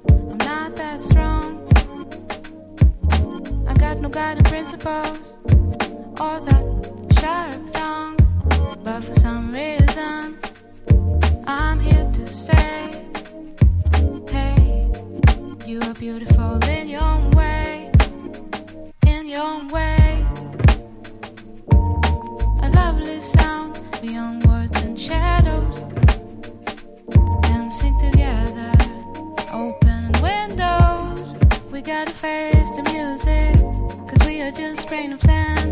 I'm not that strong. I got no guiding principles or that sharp tongue. But for some reason, I'm here to stay. Hey, you are beautiful in your own way. In your own way. A lovely sound beyond words and shadows. Dancing together, open windows. We gotta face the music, 'cause we are just grain of sand.